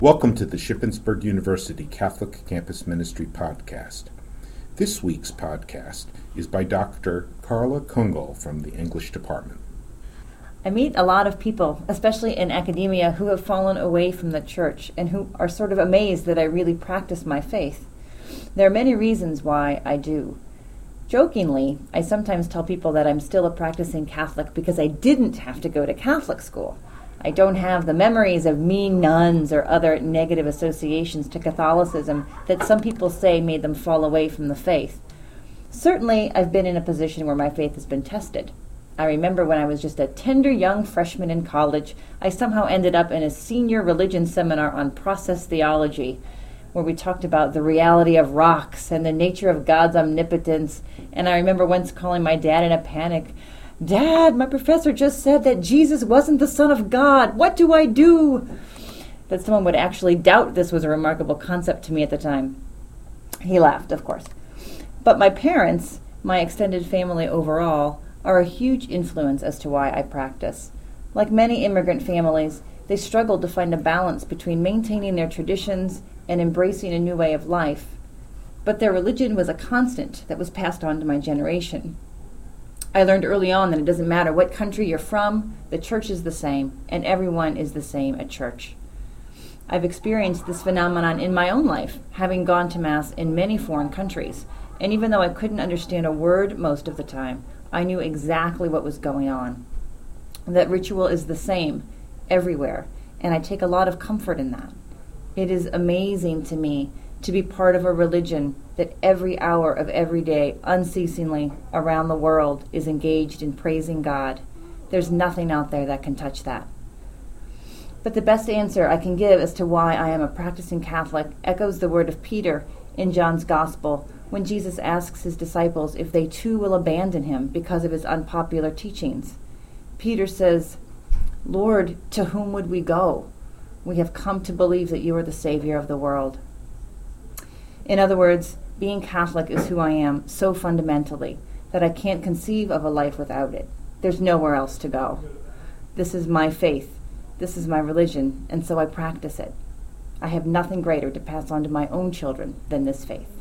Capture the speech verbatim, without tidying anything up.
Welcome to the Shippensburg University Catholic Campus Ministry podcast. This week's podcast is by Doctor Carla Kungel from the English department. I meet a lot of people, especially in academia, who have fallen away from the church and who are sort of amazed that I really practice my faith. There are many reasons why I do. Jokingly, I sometimes tell people that I'm still a practicing Catholic because I didn't have to go to Catholic school. I don't have the memories of mean nuns or other negative associations to Catholicism that some people say made them fall away from the faith. Certainly, I've been in a position where my faith has been tested. I remember when I was just a tender young freshman in college, I somehow ended up in a senior religion seminar on process theology, where we talked about the reality of rocks and the nature of God's omnipotence. And I remember once calling my dad in a panic, "Dad, my professor just said that Jesus wasn't the Son of God. What do I do?" That someone would actually doubt this was a remarkable concept to me at the time. He laughed, of course. But my parents, my extended family overall, are a huge influence as to why I practice. Like many immigrant families, they struggled to find a balance between maintaining their traditions and embracing a new way of life. But their religion was a constant that was passed on to my generation. I learned early on that it doesn't matter what country you're from, the church is the same, and everyone is the same at church. I've experienced this phenomenon in my own life, having gone to Mass in many foreign countries, and even though I couldn't understand a word most of the time, I knew exactly what was going on. That ritual is the same everywhere, and I take a lot of comfort in that. It is amazing to me to be part of a religion that every hour of every day, unceasingly, around the world, is engaged in praising God. There's nothing out there that can touch that. But the best answer I can give as to why I am a practicing Catholic echoes the word of Peter in John's Gospel, when Jesus asks his disciples if they too will abandon him because of his unpopular teachings. Peter says, "Lord, to whom would we go? We have come to believe that you are the Savior of the world." In other words, being Catholic is who I am so fundamentally that I can't conceive of a life without it. There's nowhere else to go. This is my faith. This is my religion, and so I practice it. I have nothing greater to pass on to my own children than this faith.